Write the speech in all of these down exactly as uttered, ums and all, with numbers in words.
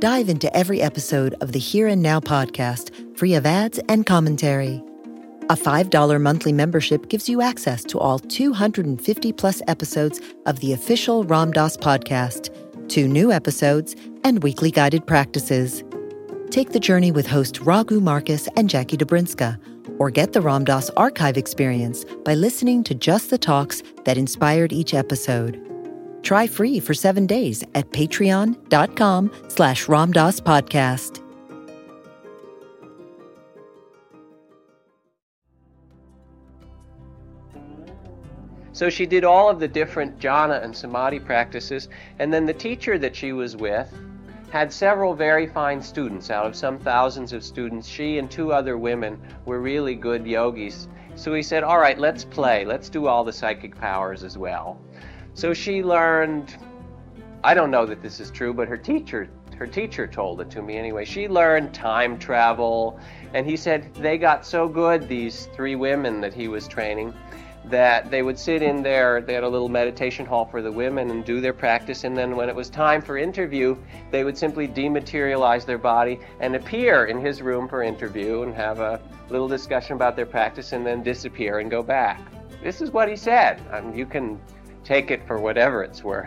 Dive into every episode of the Here and Now podcast, free of ads and commentary. A five dollars monthly membership gives you access to all two hundred fifty plus episodes of the official Ram Dass podcast, two new episodes, and weekly guided practices. Take the journey with host Raghu Marcus and Jackie Dobrinska, or get the Ram Dass archive experience by listening to just the talks that inspired each episode. Try free for seven days at patreon.com slash Ram Dass podcast. So she did all of the different jhana and samadhi practices, and then the teacher that she was with had several very fine students. Out of some thousands of students, she and two other women were really good yogis. So he said, all right, let's play. Let's do all the psychic powers as well. So she learned, I don't know that this is true, but her teacher her teacher told it to me anyway. She learned time travel, and he said they got so good, these three women that he was training, that they would sit in there, they had a little meditation hall for the women and do their practice, and then when it was time for interview, they would simply dematerialize their body and appear in his room for interview and have a little discussion about their practice and then disappear and go back. This is what he said. I mean, you can take it for whatever it's worth.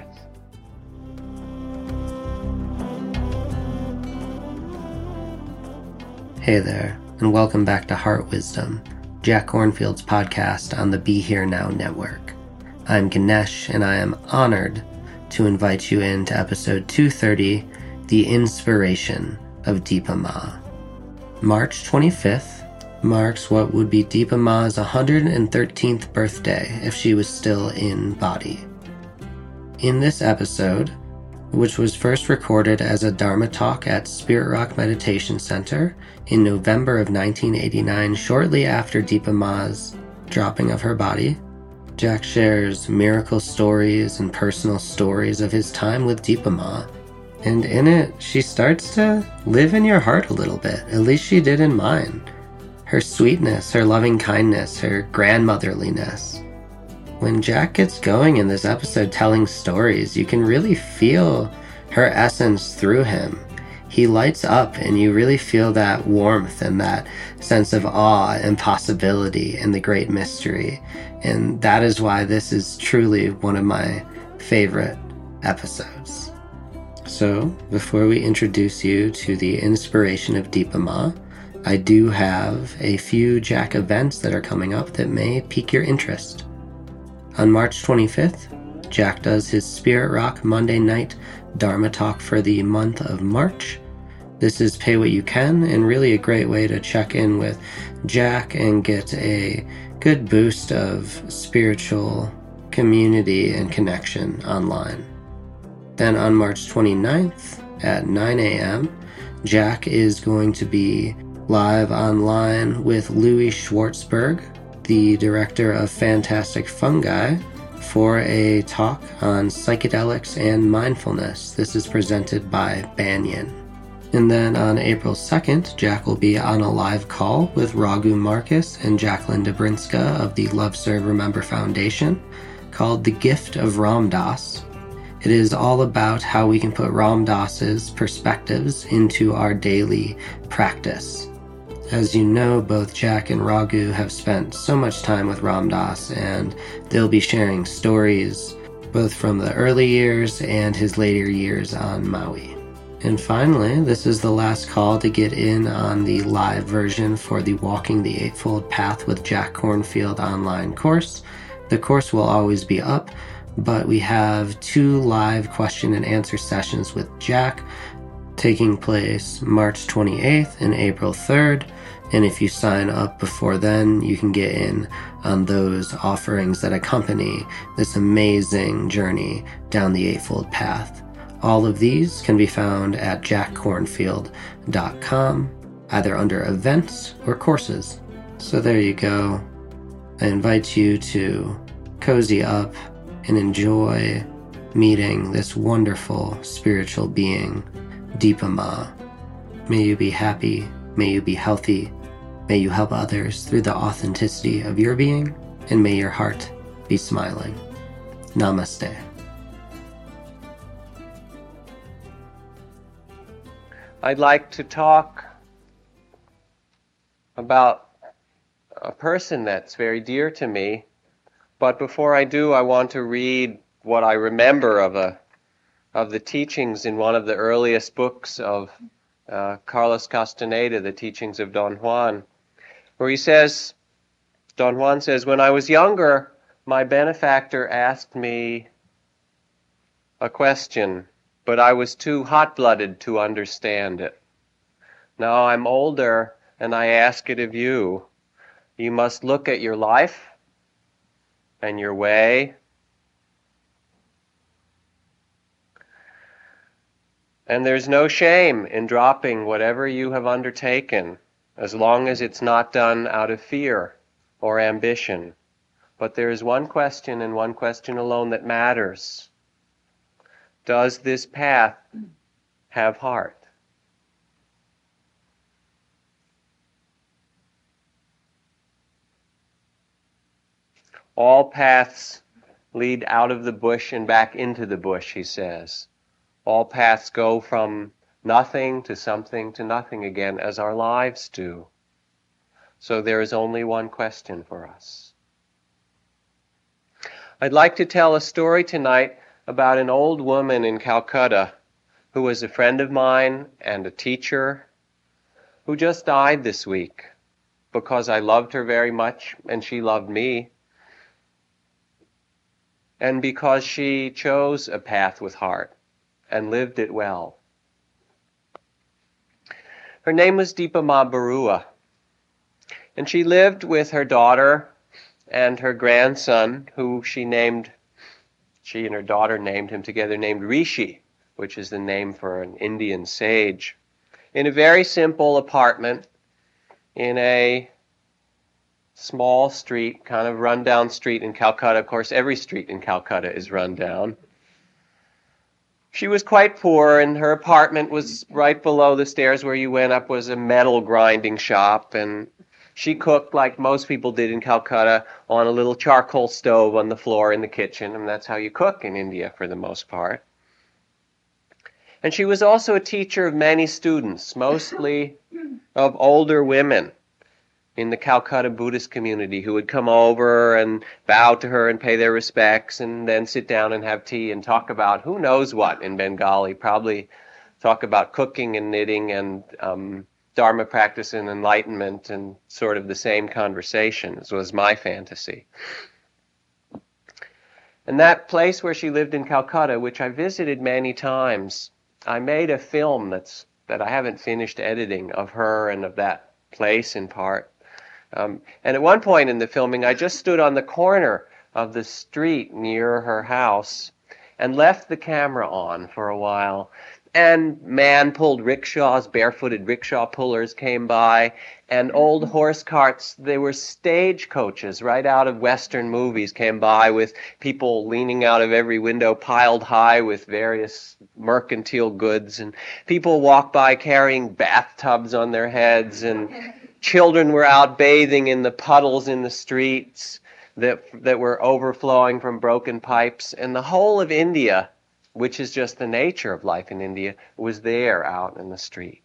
Hey there, and welcome back to Heart Wisdom, Jack Kornfield's podcast on the Be Here Now network. I'm Ganesh, and I am honored to invite you into episode two thirty, The Inspiration of Dipa Ma. March twenty-fifth marks what would be Dipa Ma's one hundred thirteenth birthday if she was still in body. In this episode, which was first recorded as a Dharma talk at Spirit Rock Meditation Center in November of nineteen eighty-nine, shortly after Dipa Ma's dropping of her body, Jack shares miracle stories and personal stories of his time with Dipa Ma. And in it, she starts to live in your heart a little bit, at least she did in mine. Her sweetness, her loving kindness, her grandmotherliness. When Jack gets going in this episode telling stories, you can really feel her essence through him. He lights up and you really feel that warmth and that sense of awe and possibility and the great mystery. And that is why this is truly one of my favorite episodes. So, before we introduce you to the inspiration of Dipa Ma, I do have a few Jack events that are coming up that may pique your interest. On March twenty-fifth, Jack does his Spirit Rock Monday night Dharma talk for the month of March. This is pay what you can, and really a great way to check in with Jack and get a good boost of spiritual community and connection online. Then on March twenty-ninth at nine a.m., Jack is going to be live online with Louis Schwartzberg, the director of Fantastic Fungi, for a talk on psychedelics and mindfulness. This is presented by Banyan. And then on April second, Jack will be on a live call with Raghu Marcus and Jacqueline Dobrinska of the Love Serve Remember Foundation called The Gift of Ram Dass. It is all about how we can put Ram Dass's perspectives into our daily practice. As you know, both Jack and Raghu have spent so much time with Ram Dass, and they'll be sharing stories both from the early years and his later years on Maui. And finally, this is the last call to get in on the live version for the Walking the Eightfold Path with Jack Kornfield online course. The course will always be up, but we have two live question and answer sessions with Jack taking place March twenty-eighth and April third. And if you sign up before then, you can get in on those offerings that accompany this amazing journey down the Eightfold Path. All of these can be found at jack kornfield dot com, either under events or courses. So there you go. I invite you to cozy up and enjoy meeting this wonderful spiritual being, Dipa Ma. May you be happy, may you be healthy, may you help others through the authenticity of your being, and may your heart be smiling. Namaste. I'd like to talk about a person that's very dear to me, but before I do, I want to read what I remember of a of the teachings in one of the earliest books of uh, Carlos Castaneda, The Teachings of Don Juan, where he says, Don Juan says, "When I was younger, my benefactor asked me a question, but I was too hot-blooded to understand it. Now I'm older, and I ask it of you. You must look at your life and your way, and there's no shame in dropping whatever you have undertaken, as long as it's not done out of fear or ambition. But there is one question, and one question alone, that matters. Does this path have heart?" All paths lead out of the bush and back into the bush, he says. All paths go from nothing to something to nothing again, as our lives do. So there is only one question for us. I'd like to tell a story tonight about an old woman in Calcutta who was a friend of mine and a teacher who just died this week because I loved her very much and she loved me, and because she chose a path with heart and lived it well. Her name was Deepama Barua, and she lived with her daughter and her grandson, who she named, she and her daughter named him together, named Rishi, which is the name for an Indian sage, in a very simple apartment in a small street, kind of run-down street in Calcutta. Of course, every street in Calcutta is run down. She was quite poor, and her apartment was right below the stairs where you went up was a metal grinding shop, and she cooked like most people did in Calcutta on a little charcoal stove on the floor in the kitchen, and that's how you cook in India for the most part. And she was also a teacher of many students, mostly of older women in the Calcutta Buddhist community, who would come over and bow to her and pay their respects and then sit down and have tea and talk about who knows what in Bengali, probably talk about cooking and knitting and um, Dharma practice and enlightenment, and sort of the same conversation, as was my fantasy. And that place where she lived in Calcutta, which I visited many times, I made a film that's that I haven't finished editing of her and of that place in part. Um, and at one point in the filming, I just stood on the corner of the street near her house and left the camera on for a while. And man-pulled rickshaws, barefooted rickshaw pullers came by, and old horse carts, they were stage coaches right out of Western movies, came by with people leaning out of every window piled high with various mercantile goods, and people walked by carrying bathtubs on their heads, and children were out bathing in the puddles in the streets that that were overflowing from broken pipes, and the whole of India, which is just the nature of life in India, was there out in the street.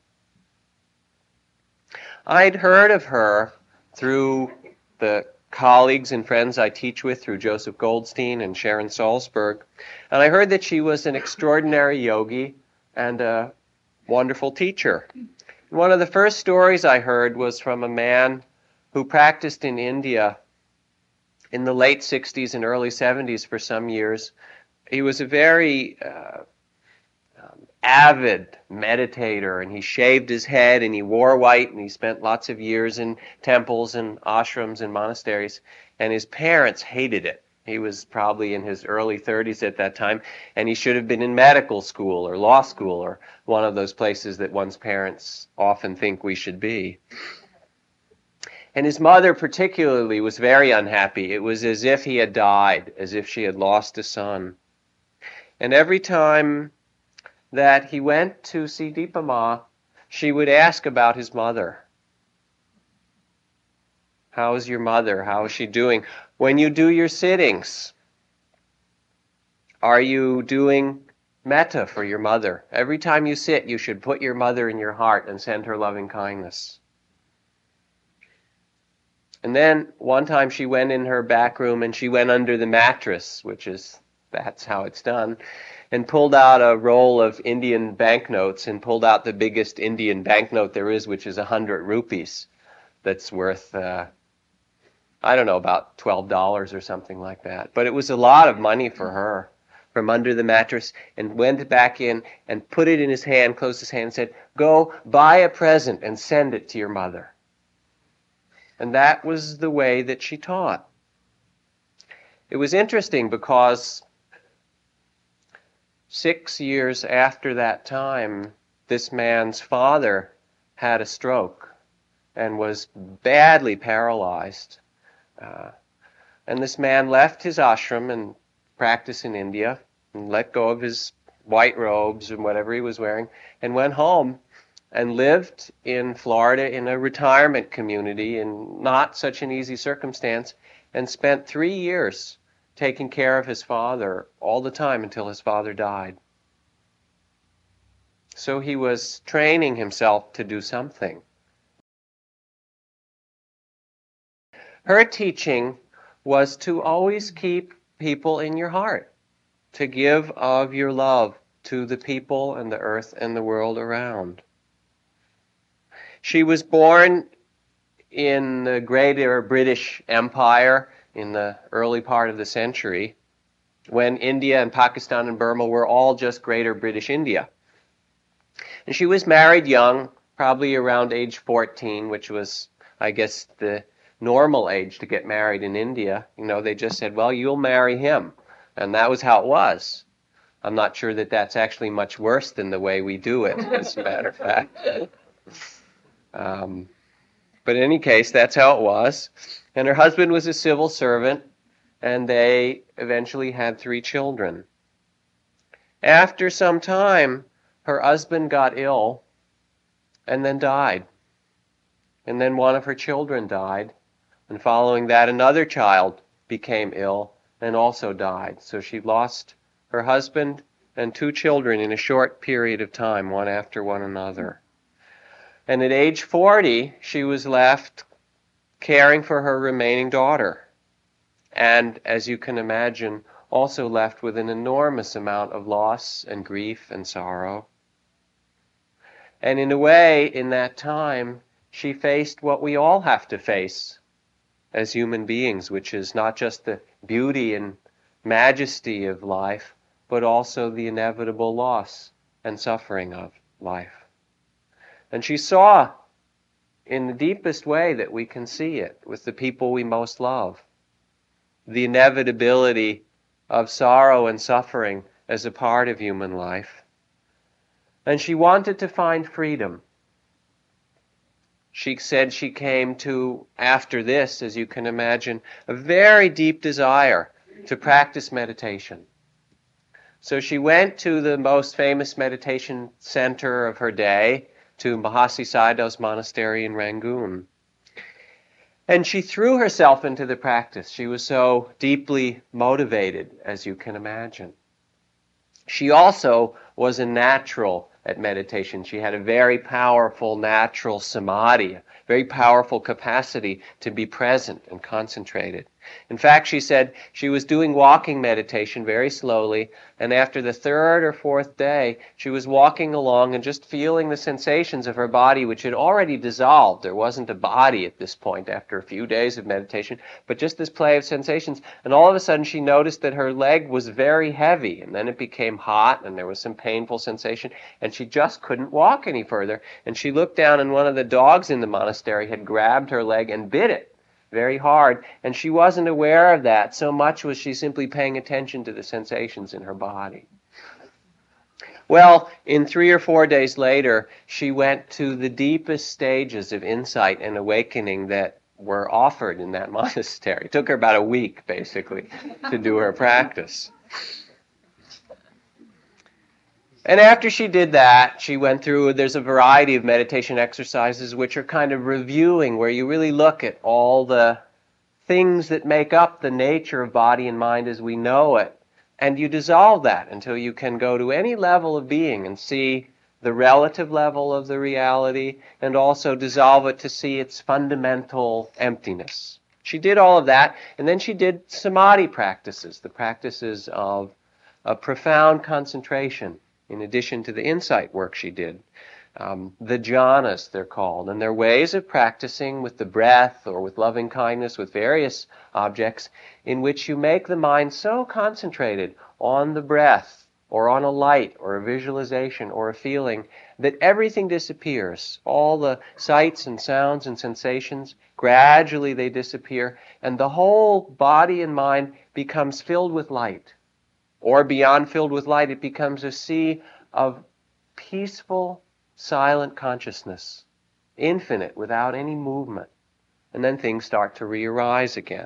I'd heard of her through the colleagues and friends I teach with, through Joseph Goldstein and Sharon Salzberg, and I heard that she was an extraordinary yogi and a wonderful teacher. One of the first stories I heard was from a man who practiced in India in the late sixties and early seventies for some years. He was a very uh, um, avid meditator, and he shaved his head, and he wore white, and he spent lots of years in temples and ashrams and monasteries, and his parents hated it. He was probably in his early thirties at that time, and he should have been in medical school or law school or one of those places that one's parents often think we should be. And his mother particularly was very unhappy. It was as if he had died, as if she had lost a son. And every time that he went to see Deepama, she would ask about his mother. How is your mother? How is she doing? When you do your sittings, are you doing metta for your mother. Every time you sit, you should put your mother in your heart and send her loving kindness. And then one time she went in her back room and she went under the mattress, which is, that's how it's done, and pulled out a roll of Indian banknotes and pulled out the biggest Indian banknote there is, which is a hundred rupees. That's worth, uh, I don't know, about twelve dollars or something like that. But it was a lot of money for her, from under the mattress, and went back in and put it in his hand, closed his hand, and said, "Go buy a present and send it to your mother." And that was the way that she taught. It was interesting because six years after that time, this man's father had a stroke and was badly paralyzed. Uh, and this man left his ashram and practice in India and let go of his white robes and whatever he was wearing and went home and lived in Florida in a retirement community in not such an easy circumstance, and spent three years taking care of his father all the time until his father died. So he was training himself to do something. Her teaching was to always keep people in your heart, to give of your love to the people and the earth and the world around. She was born in the greater British Empire in the early part of the century, when India and Pakistan and Burma were all just greater British India. And she was married young, probably around age fourteen, which was, I guess, the normal age to get married in India. You know, they just said, well, you'll marry him. And that was how it was. I'm not sure that that's actually much worse than the way we do it, as a matter of fact. Um, but in any case, that's how it was. And her husband was a civil servant, and they eventually had three children. After some time, her husband got ill and then died. And then one of her children died. And following that, another child became ill and also died. So she lost her husband and two children in a short period of time, one after one another. And at age forty, she was left caring for her remaining daughter. And as you can imagine, also left with an enormous amount of loss and grief and sorrow. And in a way, in that time, she faced what we all have to face as human beings, which is not just the beauty and majesty of life, but also the inevitable loss and suffering of life. And she saw in the deepest way that we can see it with the people we most love, the inevitability of sorrow and suffering as a part of human life. And she wanted to find freedom. She said she came to, after this, as you can imagine, a very deep desire to practice meditation. So she went to the most famous meditation center of her day, to Mahasi Sayadaw's monastery in Rangoon. And she threw herself into the practice. She was so deeply motivated, as you can imagine. She also was a natural at meditation. She had a very powerful natural samadhi, a very powerful capacity to be present and concentrated. In fact, she said she was doing walking meditation very slowly, and after the third or fourth day, she was walking along and just feeling the sensations of her body, which had already dissolved. There wasn't a body at this point after a few days of meditation, but just this play of sensations. And all of a sudden, she noticed that her leg was very heavy, and then it became hot, and there was some painful sensation, and she just couldn't walk any further. And she looked down, and one of the dogs in the monastery had grabbed her leg and bit it very hard, and she wasn't aware of that. So much was she simply paying attention to the sensations in her body. Well, in three or four days later, she went to the deepest stages of insight and awakening that were offered in that monastery. It took her about a week, basically, to do her practice. And after she did that, she went through, there's a variety of meditation exercises which are kind of reviewing, where you really look at all the things that make up the nature of body and mind as we know it, And you dissolve that until you can go to any level of being and see the relative level of the reality, and also dissolve it to see its fundamental emptiness. She did all of that, and then she did samadhi practices, the practices of a profound concentration, in addition to the insight work she did. Um, the jhanas, they're called, and they're ways of practicing with the breath or with loving kindness, with various objects, in which you make the mind so concentrated on the breath, or on a light, or a visualization, or a feeling, that everything disappears. All the sights and sounds and sensations, gradually they disappear, and the whole body and mind becomes filled with light. Or beyond filled with light, it becomes a sea of peaceful, silent consciousness, infinite, without any movement. And then things start to re-arise again.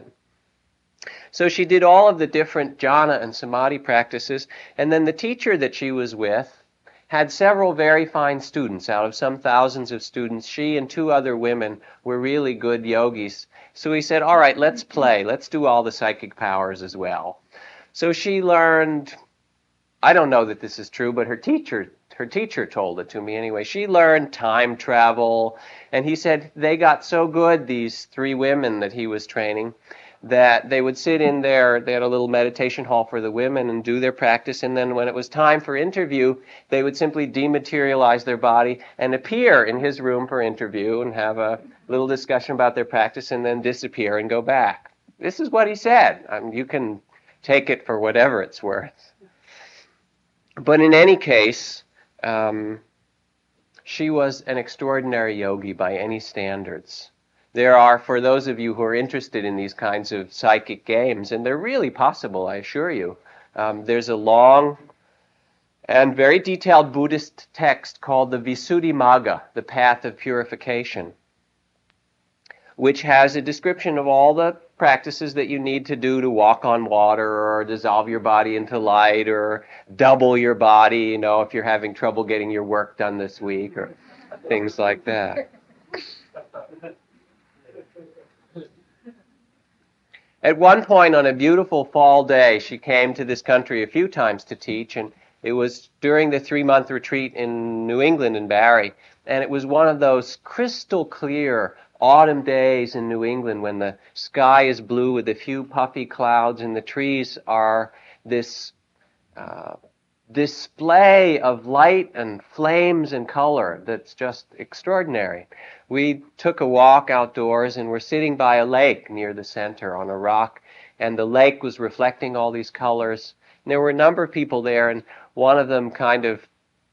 So she did all of the different jhana and samadhi practices, and then the teacher that she was with had several very fine students. Out of some thousands of students, she and two other women were really good yogis. So he said, all right, let's play. Let's do all the psychic powers as well. So she learned, I don't know that this is true, but her teacher her teacher told it to me anyway. She learned time travel, and he said they got so good, these three women that he was training, that they would sit in there, they had a little meditation hall for the women and do their practice, and then when it was time for interview, they would simply dematerialize their body and appear in his room for interview and have a little discussion about their practice and then disappear and go back. This is what he said. I mean, you can take it for whatever it's worth. But in any case, um, she was an extraordinary yogi by any standards. There are, for those of you who are interested in these kinds of psychic games, and they're really possible, I assure you, um, there's a long and very detailed Buddhist text called the Visuddhimagga, the Path of Purification, which has a description of all the practices that you need to do to walk on water or dissolve your body into light or double your body, you know, if you're having trouble getting your work done this week or things like that. At one point on a beautiful fall day, she came to this country a few times to teach, and it was during the three-month retreat in New England in Barrie, and it was one of those crystal clear autumn days in New England when the sky is blue with a few puffy clouds and the trees are this uh, display of light and flames and color that's just extraordinary. We took a walk outdoors and were sitting by a lake near the center on a rock, and the lake was reflecting all these colors. And there were a number of people there, and one of them kind of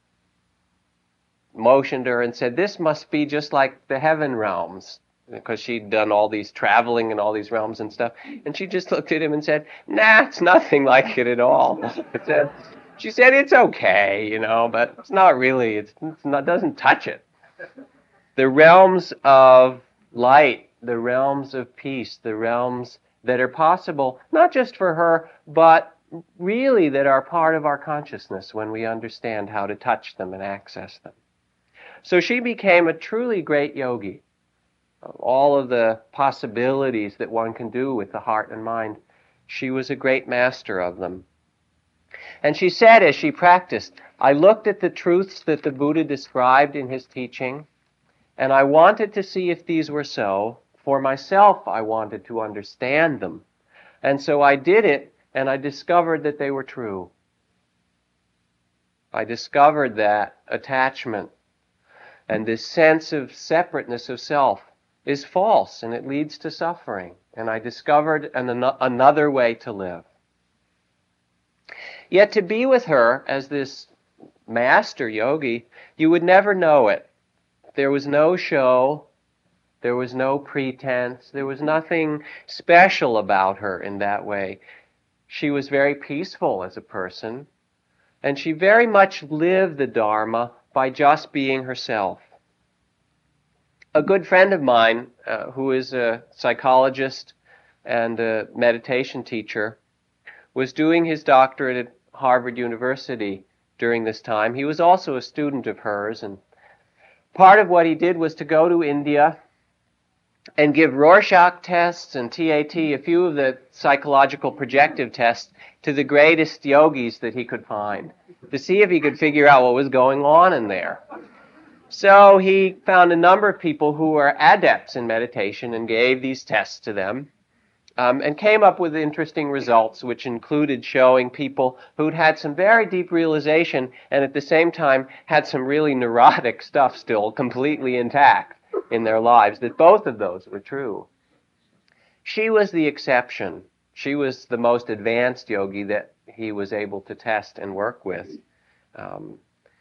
motioned her and said, this must be just like the heaven realms, because she'd done all these traveling in all these realms and stuff. And she just looked at him and said, nah, it's nothing like it at all. It said, she said, it's okay, you know, but it's not really, it's, it's not, doesn't touch it. The realms of light, the realms of peace, the realms that are possible, not just for her, but really that are part of our consciousness when we understand how to touch them and access them. So she became a truly great yogi. All of the possibilities that one can do with the heart and mind, she was a great master of them. And she said as she practiced, I looked at the truths that the Buddha described in his teaching, and I wanted to see if these were so. For myself, I wanted to understand them. And so I did it, and I discovered that they were true. I discovered that attachment and this sense of separateness of self is false, and it leads to suffering. And I discovered an, an, another way to live. Yet to be with her as this master yogi, you would never know it. There was no show. There was no pretense. There was nothing special about her in that way. She was very peaceful as a person, and she very much lived the Dharma by just being herself. A good friend of mine, uh, who is a psychologist and a meditation teacher, was doing his doctorate at Harvard University during this time. He was also a student of hers, and part of what he did was to go to India and give Rorschach tests and T A T, a few of the psychological projective tests, to the greatest yogis that he could find to see if he could figure out what was going on in there. So he found a number of people who were adepts in meditation and gave these tests to them, um, and came up with interesting results, which included showing people who'd had some very deep realization and at the same time had some really neurotic stuff still completely intact in their lives, that both of those were true. She was the exception. She was the most advanced yogi that he was able to test and work with. Um,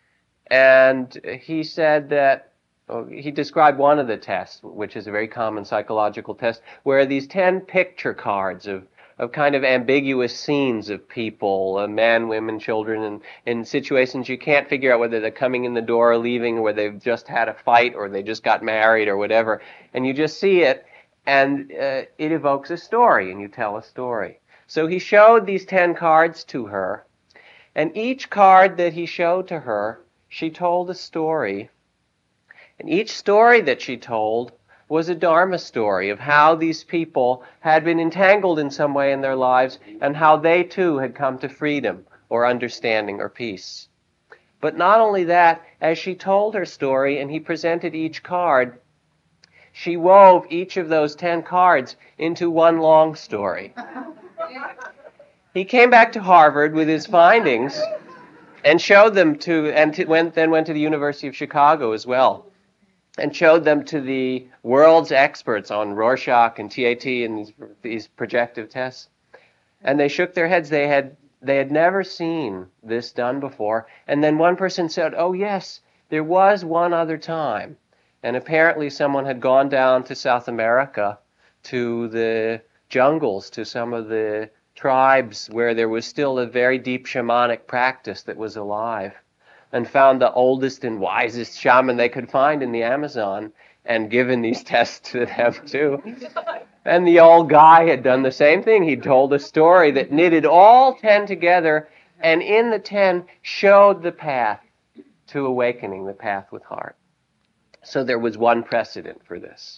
and he said that, oh, he described one of the tests, which is a very common psychological test, where these ten picture cards of, of kind of ambiguous scenes of people, uh, men, women, children, and in situations you can't figure out whether they're coming in the door or leaving, or where they've just had a fight, or they just got married, or whatever. And you just see it, and uh, it evokes a story, and you tell a story. So he showed these ten cards to her, and each card that he showed to her, she told a story. And each story that she told was a Dharma story of how these people had been entangled in some way in their lives and how they too had come to freedom or understanding or peace. But not only that, as she told her story and he presented each card, she wove each of those ten cards into one long story. He came back to Harvard with his findings and showed them to, and to, went, then went to the University of Chicago as well, and showed them to the world's experts on Rorschach and T A T and these, these projective tests. And they shook their heads. They had, they had never seen this done before. And then one person said, oh yes, there was one other time. And apparently someone had gone down to South America, to the jungles, to some of the tribes where there was still a very deep shamanic practice that was alive, and found the oldest and wisest shaman they could find in the Amazon, and given these tests to them too. And the old guy had done the same thing. He told a story that knitted all ten together, and in the ten showed the path to awakening, the path with heart. So there was one precedent for this.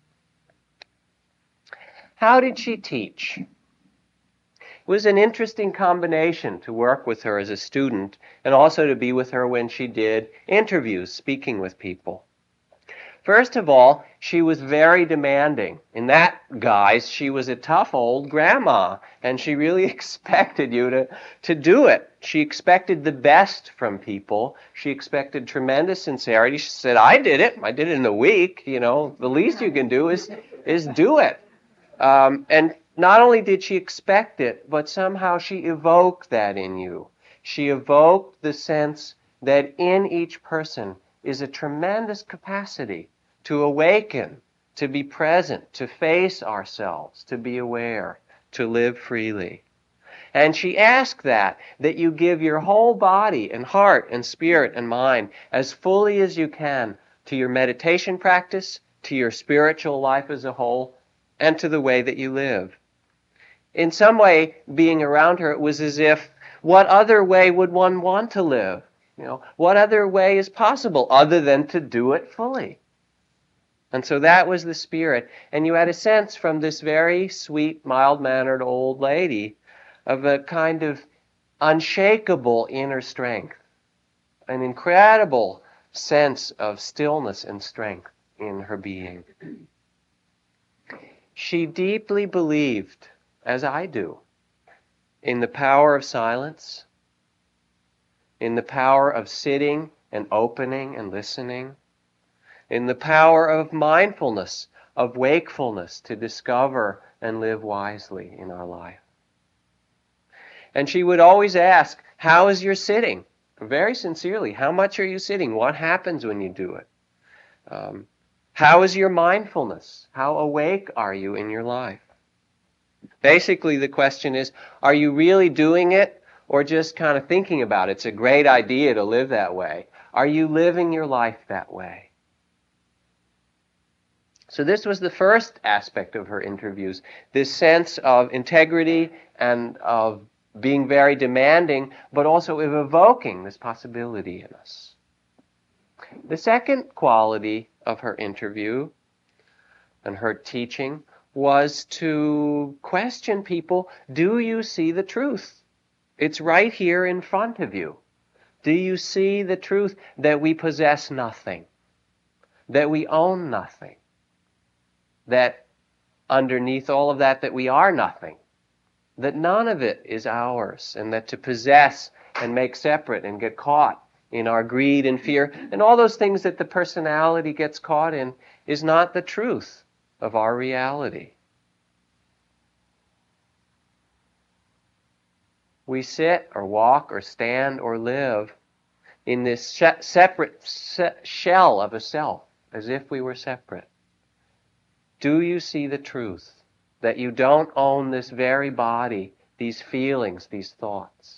How did she teach? It was an interesting combination to work with her as a student and also to be with her when she did interviews, speaking with people. First of all, she was very demanding. In that guise, she was a tough old grandma, and she really expected you to, to do it. She expected the best from people. She expected tremendous sincerity. She said, I did it. I did it in a week. You know, the least you can do is, is do it. Um, and not only did she expect it, but somehow she evoked that in you. She evoked the sense that in each person is a tremendous capacity to awaken, to be present, to face ourselves, to be aware, to live freely. And she asked that, that you give your whole body and heart and spirit and mind as fully as you can to your meditation practice, to your spiritual life as a whole, and to the way that you live. In some way, being around her, it was as if, what other way would one want to live? You know, what other way is possible other than to do it fully? And so that was the spirit. And you had a sense from this very sweet, mild-mannered old lady of a kind of unshakable inner strength, an incredible sense of stillness and strength in her being. She deeply believed, as I do, in the power of silence, in the power of sitting and opening and listening, in the power of mindfulness, of wakefulness to discover and live wisely in our life. And she would always ask, how is your sitting? Very sincerely, how much are you sitting? What happens when you do it? Um, how is your mindfulness? How awake are you in your life? Basically, the question is, are you really doing it or just kind of thinking about it? It's a great idea to live that way. Are you living your life that way? So this was the first aspect of her interviews, this sense of integrity and of being very demanding, but also of evoking this possibility in us. The second quality of her interview and her teaching was to question people, do you see the truth? It's right here in front of you. Do you see the truth that we possess nothing? That we own nothing? That underneath all of that, that we are nothing? That none of it is ours, and that to possess and make separate and get caught in our greed and fear and all those things that the personality gets caught in is not the truth of our reality. We sit or walk or stand or live in this sh- separate se- shell of a self, as if we were separate. Do you see the truth that you don't own this very body, these feelings, these thoughts?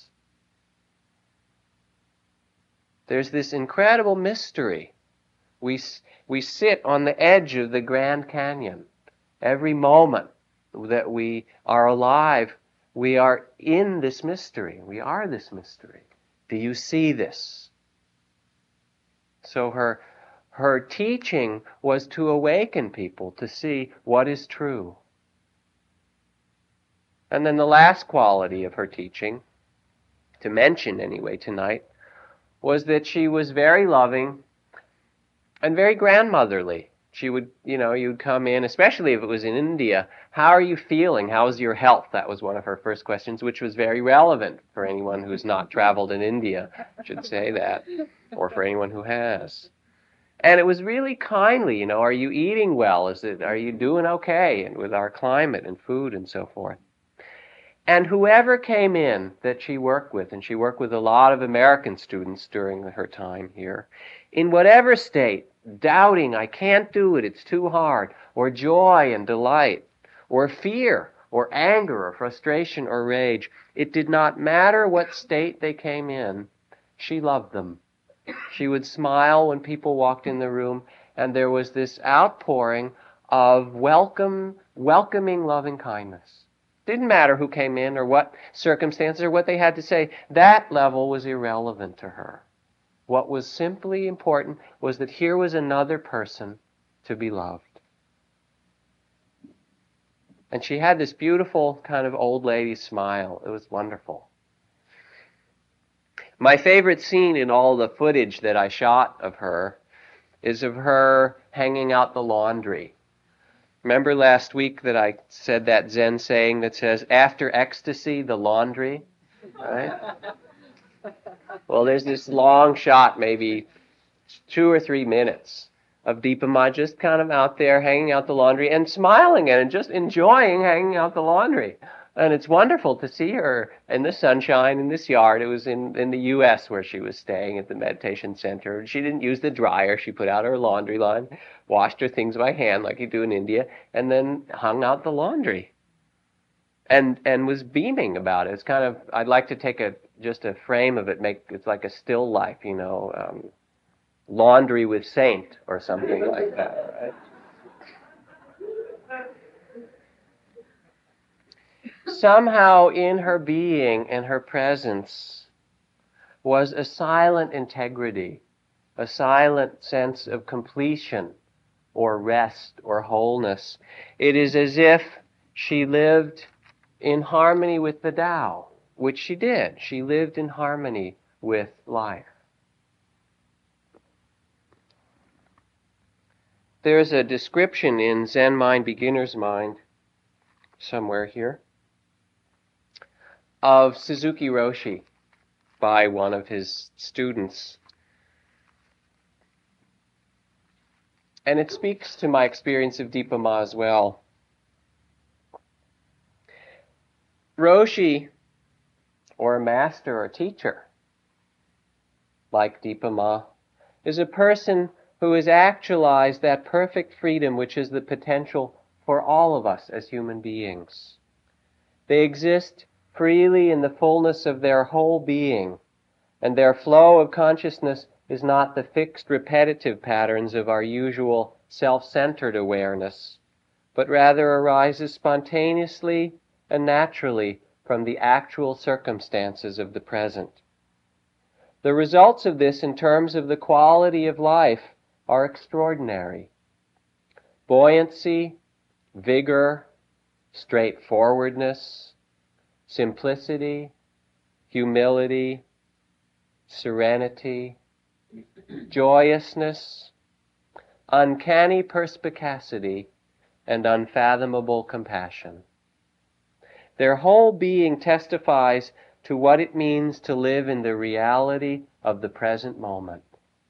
There's this incredible mystery. We, we sit on the edge of the Grand Canyon. Every moment that we are alive, we are in this mystery. We are this mystery. Do you see this? So her, her teaching was to awaken people to see what is true. And then the last quality of her teaching, to mention anyway tonight, was that she was very loving and very grandmotherly. She would, you know, you'd come in, especially if it was in India, how are you feeling? How's your health? That was one of her first questions, which was very relevant for anyone who's not traveled in India, I should say that, or for anyone who has. And it was really kindly, you know, are you eating well? Is it, are you doing okay? And with our climate and food and so forth. And whoever came in that she worked with, and she worked with a lot of American students during her time here, in whatever state, doubting, I can't do it, it's too hard, or joy and delight, or fear, or anger, or frustration, or rage, it did not matter what state they came in, she loved them. She would smile when people walked in the room, and there was this outpouring of welcome, welcoming loving kindness. Didn't matter who came in or what circumstances or what they had to say. That level was irrelevant to her. What was simply important was that here was another person to be loved. And she had this beautiful kind of old lady smile. It was wonderful. My favorite scene in all the footage that I shot of her is of her hanging out the laundry. Remember last week that I said that Zen saying that says, after ecstasy, the laundry? Right? Well, there's this long shot, maybe two or three minutes, of Dipa Ma just kind of out there hanging out the laundry and smiling and just enjoying hanging out the laundry. And it's wonderful to see her in the sunshine in this yard. It was in, in the U S where she was staying at the meditation center. She didn't use the dryer. She put out her laundry line, washed her things by hand like you do in India, and then hung out the laundry. And and was beaming about it. It's kind of, I'd like to take a just a frame of it, make it's like a still life, you know, um, laundry with Saint or something like that, right? Somehow in her being and her presence was a silent integrity, a silent sense of completion or rest or wholeness. It is as if she lived in harmony with the Tao, which she did. She lived in harmony with life. There's a description in Zen Mind, Beginner's Mind, somewhere here, of Suzuki Roshi by one of his students. And it speaks to my experience of Dipa Ma as well. Roshi, or a master or teacher, like Dipa Ma, is a person who has actualized that perfect freedom which is the potential for all of us as human beings. They exist freely in the fullness of their whole being, and their flow of consciousness is not the fixed repetitive patterns of our usual self-centered awareness, but rather arises spontaneously and naturally from the actual circumstances of the present. The results of this in terms of the quality of life are extraordinary. buoyancy, vigor, straightforwardness, simplicity, humility, serenity, joyousness, uncanny perspicacity, and unfathomable compassion. Their whole being testifies to what it means to live in the reality of the present moment.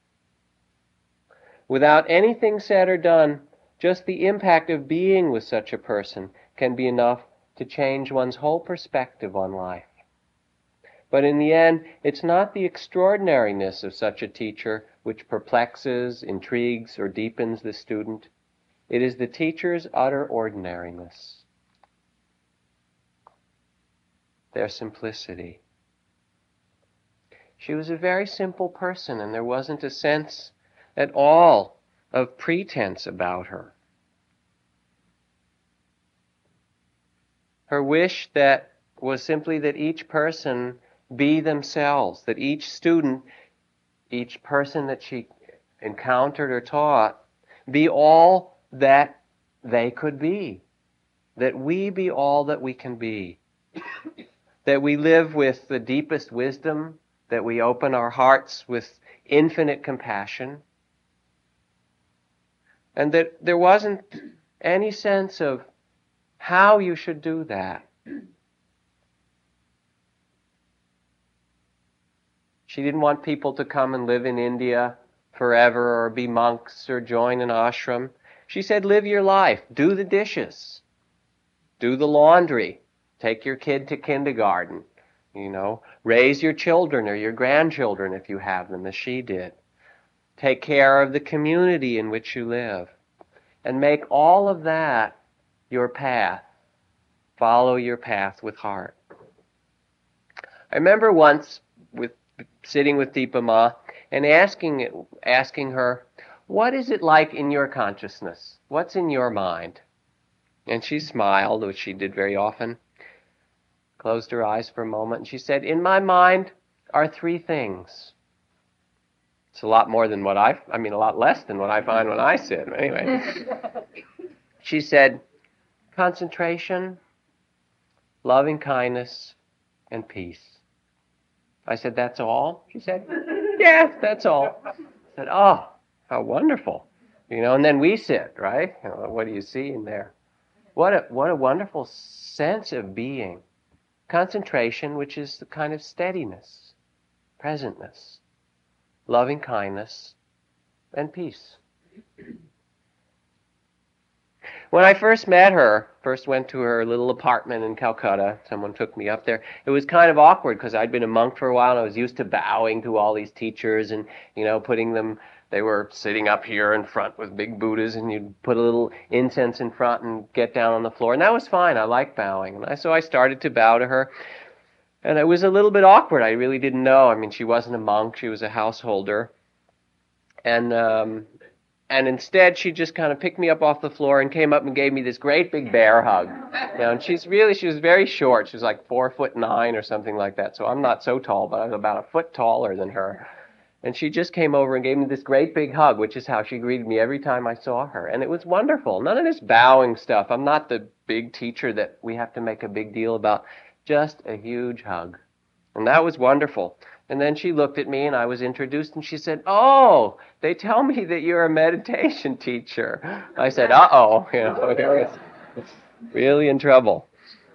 Without anything said or done, just the impact of being with such a person can be enough to change one's whole perspective on life. But in the end, it's not the extraordinariness of such a teacher which perplexes, intrigues, or deepens the student. It is the teacher's utter ordinariness, their simplicity. She was a very simple person, and there wasn't a sense at all of pretense about her. Her wish that was simply that each person be themselves, that each student, each person that she encountered or taught, be all that they could be, that we be all that we can be, that we live with the deepest wisdom, that we open our hearts with infinite compassion, and that there wasn't any sense of how you should do that. She didn't want people to come and live in India forever or be monks or join an ashram. She said, live your life. Do the dishes. Do the laundry. Take your kid to kindergarten. You know, raise your children or your grandchildren if you have them, as she did. Take care of the community in which you live. And make all of that your path. Follow your path with heart. I remember once with sitting with Dipa Ma and asking asking her, what is it like in your consciousness? What's in your mind? And she smiled, which she did very often, closed her eyes for a moment, and she said, in my mind are three things. It's a lot more than what I, I mean, a lot less than what I find when I sit. Anyway, she said, concentration, loving kindness, and peace. I said, that's all? She said, yeah, that's all. I said, oh, how wonderful. You know, and then we sit, right? You know, what do you see in there? What a, what a wonderful sense of being. Concentration, which is the kind of steadiness, presentness, loving kindness, and peace. When I first met her, first went to her little apartment in Calcutta, someone took me up there, it was kind of awkward because I'd been a monk for a while and I was used to bowing to all these teachers and, you know, putting them, they were sitting up here in front with big Buddhas and you'd put a little incense in front and get down on the floor. And that was fine. I liked bowing. And I, so I started to bow to her. And it was a little bit awkward. I really didn't know. I mean, she wasn't a monk. She was a householder. And um, and instead, she just kind of picked me up off the floor and came up and gave me this great big bear hug. You know, and she's really, she was very short. She was like four foot nine or something like that. So I'm not so tall, but I was about a foot taller than her. And she just came over and gave me this great big hug, which is how she greeted me every time I saw her. And it was wonderful. None of this bowing stuff. I'm not the big teacher that we have to make a big deal about. Just a huge hug. And that was wonderful. And then she looked at me and I was introduced and she said, oh, they tell me that you're a meditation teacher. I said, uh-oh, you know, here was really in trouble.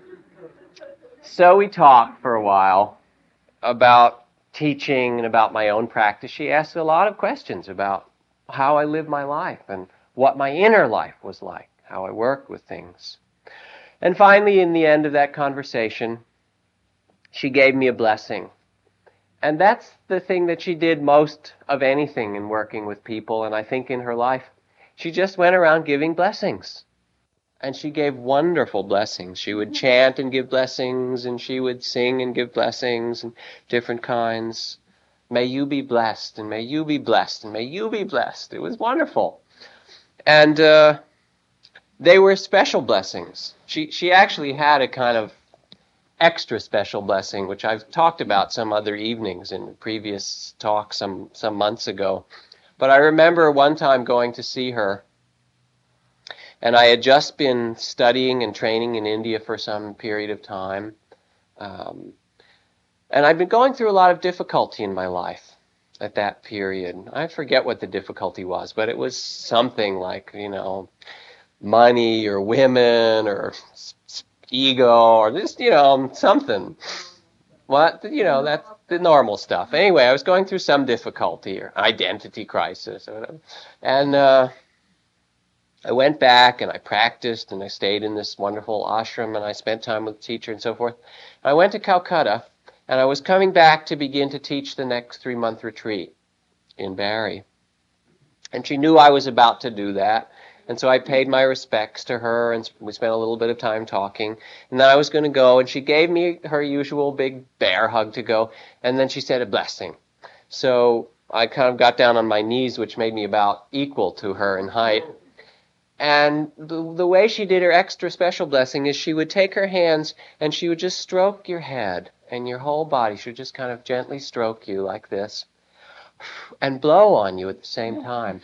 So we talked for a while about teaching and about my own practice. She asked a lot of questions about how I live my life and what my inner life was like, how I worked with things. And finally, in the end of that conversation, she gave me a blessing. And that's the thing that she did most of anything in working with people, and I think in her life. She just went around giving blessings. And she gave wonderful blessings. She would chant and give blessings, and she would sing and give blessings, and different kinds. May you be blessed, and may you be blessed, and may you be blessed. It was wonderful. And uh, they were special blessings. She she actually had a kind of extra special blessing, which I've talked about some other evenings in previous talks some, some months ago. But I remember one time going to see her, And I had just been studying and training in India for some period of time. Um, and I'd been going through a lot of difficulty in my life at that period. I forget what the difficulty was, but it was something like, you know, money or women or ego or just, you know, something. What, you know, that's the normal stuff. Anyway, I was going through some difficulty or identity crisis or whatever. And uh, I went back and I practiced and I stayed in this wonderful ashram and I spent time with the teacher and so forth. I went to Calcutta and I was coming back to begin to teach the next three-month retreat in Barrie. And she knew I was about to do that. And so I paid my respects to her, and we spent a little bit of time talking. And then I was going to go, and she gave me her usual big bear hug to go, and then she said a blessing. So I kind of got down on my knees, which made me about equal to her in height. And the, the way she did her extra special blessing is she would take her hands, and she would just stroke your head, and your whole body. She would just kind of gently stroke you like this, and blow on you at the same time.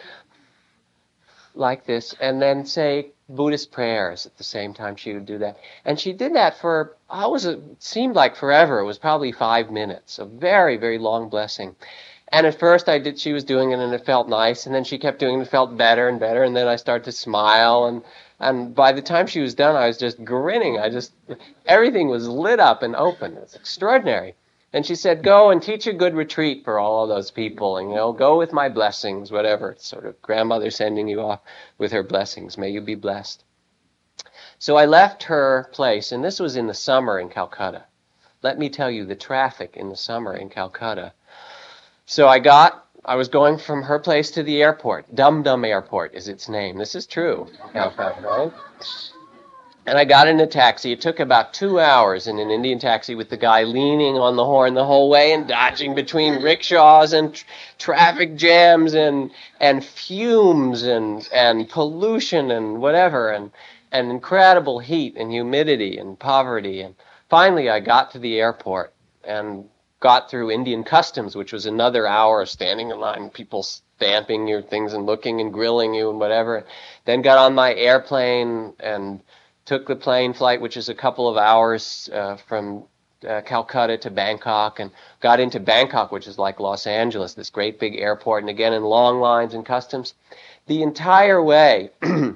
Like this, and then say Buddhist prayers at the same time she would do that. And she did that for, I was, it seemed like forever. It was probably five minutes, a very, very long blessing. And at first I did, she was doing it and it felt nice, and then she kept doing it and it felt better and better, and then I started to smile, and, and by the time she was done, I was just grinning. I just, everything was lit up and open. It's extraordinary. And she said, go and teach a good retreat for all of those people, and, you know, go with my blessings, whatever. It's sort of grandmother sending you off with her blessings. May you be blessed. So I left her place, and this was in the summer in Calcutta. Let me tell you, the traffic in the summer in Calcutta. So I got, I was going from her place to the airport. Dum Dum Airport is its name. This is true. Calcutta, right? And I got in a taxi. It took about two hours in an Indian taxi with the guy leaning on the horn the whole way and dodging between rickshaws and tr- traffic jams and and fumes and and pollution and whatever and and incredible heat and humidity and poverty. And finally I got to the airport and got through Indian customs, which was another hour of standing in line, people stamping your things and looking and grilling you and whatever. Then got on my airplane and took the plane flight, which is a couple of hours uh, from uh, Calcutta to Bangkok, and got into Bangkok, which is like Los Angeles, this great big airport, and again in long lines in customs. The entire way,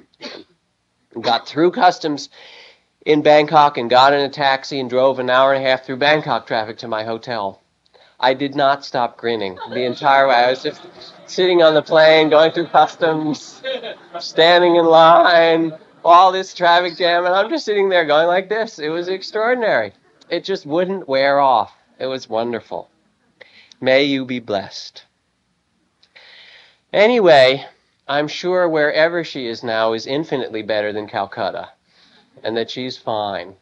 got through customs in Bangkok and got in a taxi and drove an hour and a half through Bangkok traffic to my hotel. I did not stop grinning the entire way. I was just sitting on the plane, going through customs, standing in line, all this traffic jam, and I'm just sitting there going like this. It was extraordinary. It just wouldn't wear off. It was wonderful. May you be blessed. Anyway, I'm sure wherever she is now is infinitely better than Calcutta, and that she's fine.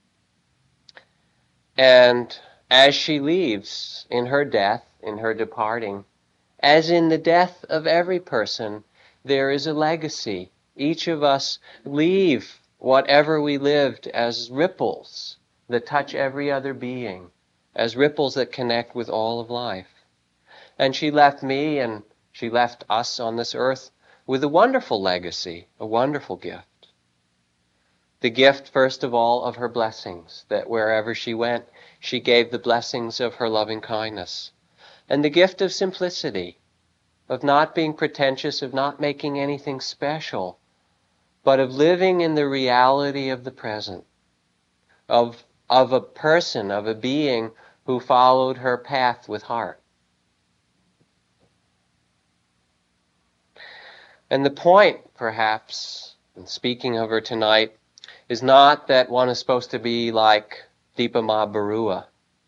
And as she leaves in her death, in her departing, as in the death of every person, there is a legacy. Each of us leave whatever we lived as ripples that touch every other being, as ripples that connect with all of life. And she left me and she left us on this earth with a wonderful legacy, a wonderful gift. The gift, first of all, of her blessings, that wherever she went, she gave the blessings of her loving kindness. And the gift of simplicity, of not being pretentious, of not making anything special, but of living in the reality of the present, of, of a person, of a being who followed her path with heart. And the point, perhaps, in speaking of her tonight, is not that one is supposed to be like Dipa Ma Barua,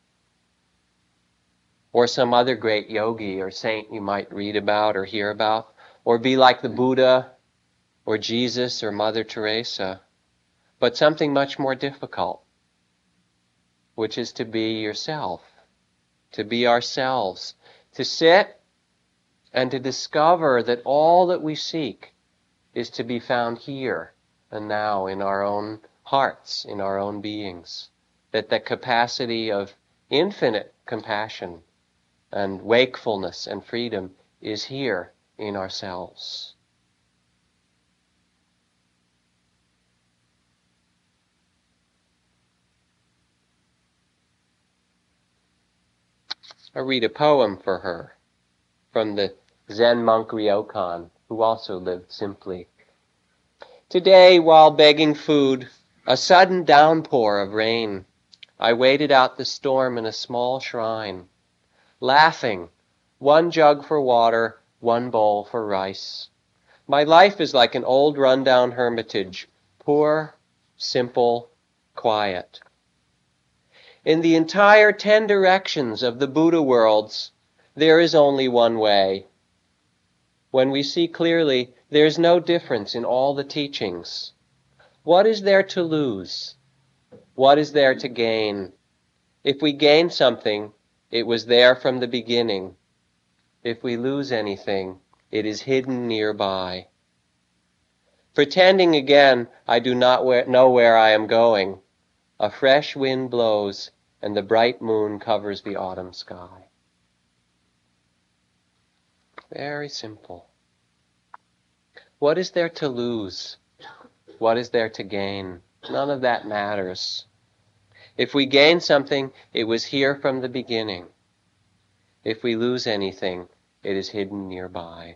or some other great yogi or saint you might read about or hear about, or be like the Buddha, or Jesus, or Mother Teresa, but something much more difficult, which is to be yourself, to be ourselves, to sit and to discover that all that we seek is to be found here and now in our own hearts, in our own beings, that the capacity of infinite compassion and wakefulness and freedom is here in ourselves. I read a poem for her from the Zen monk Ryokan, who also lived simply. Today, while begging food, a sudden downpour of rain, I waited out the storm in a small shrine, laughing, one jug for water, one bowl for rice. My life is like an old run-down hermitage, poor, simple, quiet. In the entire ten directions of the Buddha worlds, there is only one way. When we see clearly, there is no difference in all the teachings. What is there to lose? What is there to gain? If we gain something, it was there from the beginning. If we lose anything, it is hidden nearby. Pretending again, I do not know where I am going. A fresh wind blows, and the bright moon covers the autumn sky. Very simple. What is there to lose? What is there to gain? None of that matters. If we gain something, it was here from the beginning. If we lose anything, it is hidden nearby.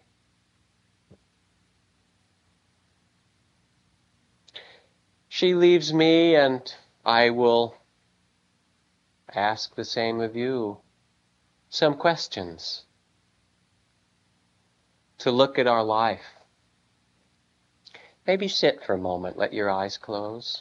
She leaves me, and I will ask the same of you. Some questions to look at our life. Maybe sit for a moment, let your eyes close.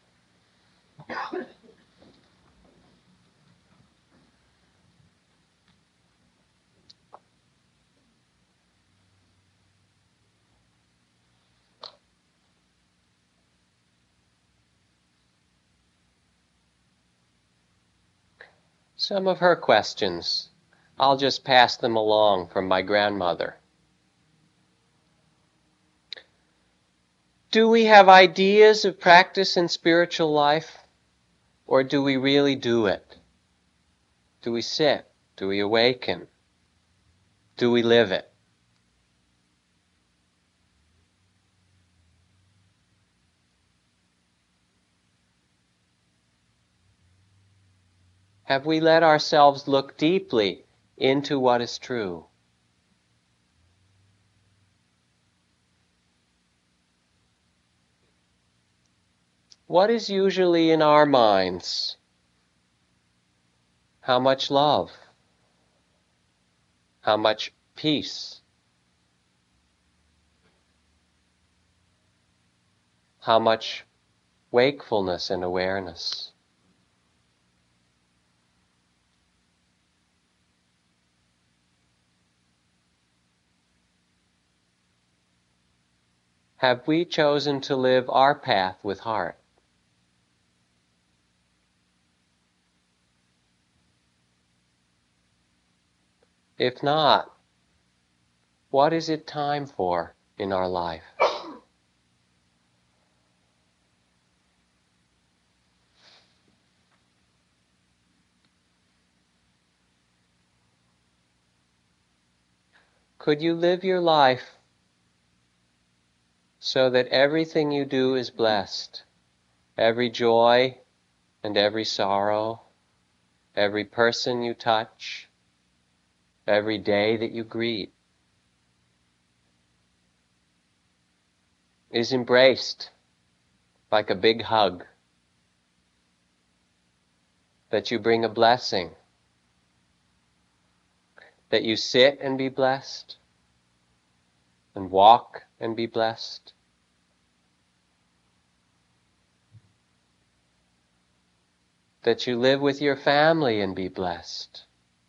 Some of her questions, I'll just pass them along from my grandmother. Do we have ideas of practice in spiritual life, or do we really do it? Do we sit? Do we awaken? Do we live it? Have we let ourselves look deeply into what is true? What is usually in our minds? How much love? How much peace? How much wakefulness and awareness? Have we chosen to live our path with heart? If not, what is it time for in our life? Could you live your life so that everything you do is blessed? Every joy and every sorrow, every person you touch, every day that you greet is embraced like a big hug, that you bring a blessing, that you sit and be blessed, and walk and be blessed. That you live with your family and be blessed.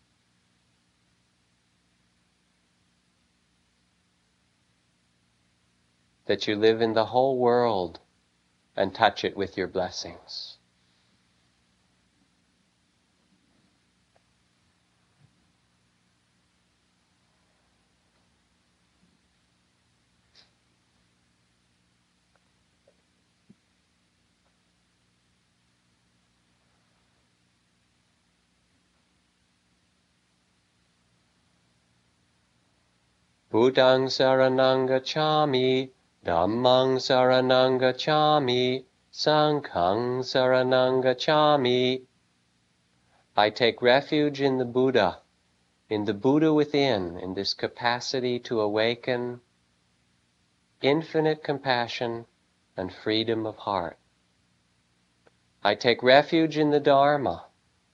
That you live in the whole world and touch it with your blessings. Buddhaṃ saraṇaṃ gacchāmi, Dhammang saraṇaṃ gacchāmi, Saṅghang saraṇaṃ gacchāmi. I take refuge in the Buddha, in the Buddha within, in this capacity to awaken infinite compassion and freedom of heart. I take refuge in the Dharma,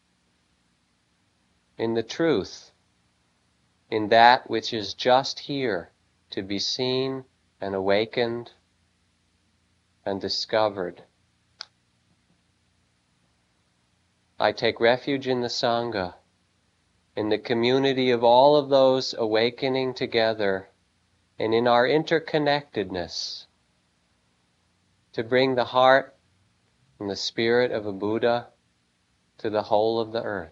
in the truth, in that which is just here to be seen and awakened and discovered. I take refuge in the Sangha, in the community of all of those awakening together, and in our interconnectedness, to bring the heart and the spirit of a Buddha to the whole of the earth.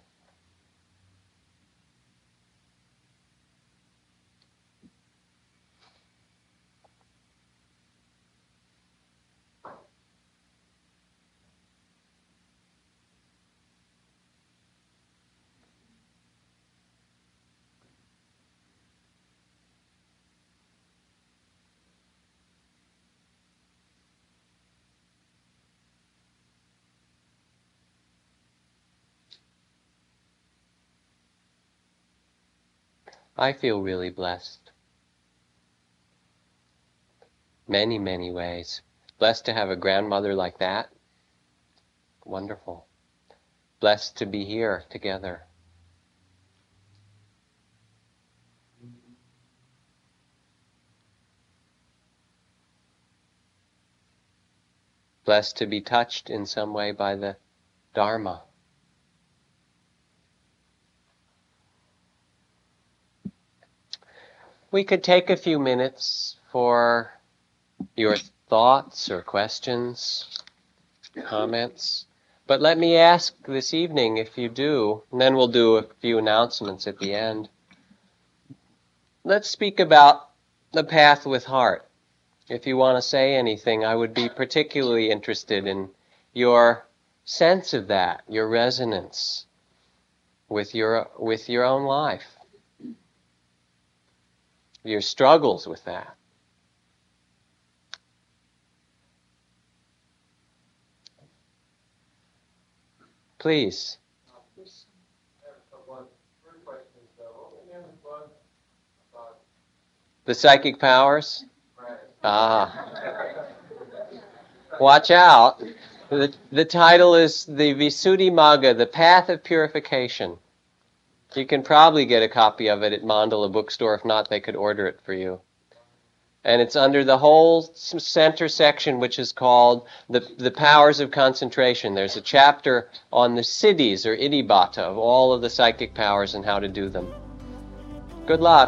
I feel really blessed. Many, many ways. Blessed to have a grandmother like that. Wonderful. Blessed to be here together. Blessed to be touched in some way by the Dharma. We could take a few minutes for your thoughts or questions, comments. But let me ask this evening if you do, and then we'll do a few announcements at the end. Let's speak about the path with heart. If you want to say anything, I would be particularly interested in your sense of that, your resonance with your with your own life. Your struggles with that. Please. The psychic powers? Ah. Watch out. The, the title is the Visuddhimagga, the Path of Purification. You can probably get a copy of it at Mandala Bookstore. If not, they could order it for you. And it's under the whole center section, which is called the, the Powers of Concentration. There's a chapter on the siddhis, or iddhibhata, of all of the psychic powers and how to do them. Good luck.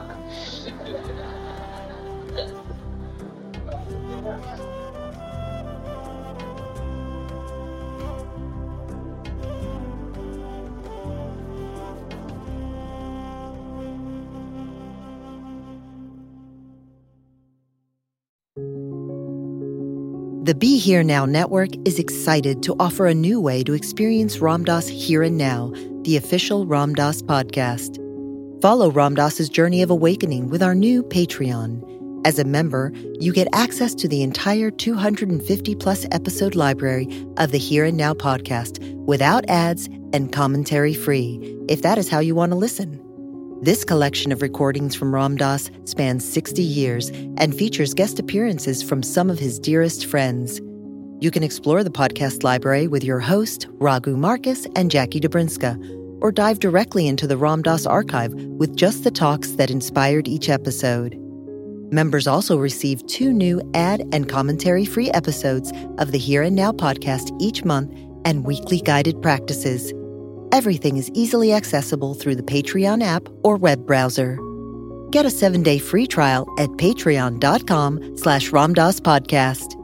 The Be Here Now Network is excited to offer a new way to experience Ram Dass Here and Now, the official Ram Dass podcast. Follow Ram Dass's journey of awakening with our new Patreon. As a member, you get access to the entire two hundred fifty plus episode library of the Here and Now podcast without ads and commentary free, if that is how you want to listen. This collection of recordings from Ram Dass spans sixty years and features guest appearances from some of his dearest friends. You can explore the podcast library with your host, Raghu Marcus and Jackie Dobrinska, or dive directly into the Ram Dass archive with just the talks that inspired each episode. Members also receive two new ad and commentary-free episodes of the Here and Now podcast each month and weekly guided practices. Everything is easily accessible through the Patreon app or web browser. Get a seven-day free trial at patreon.com slash Ram Dass Podcast.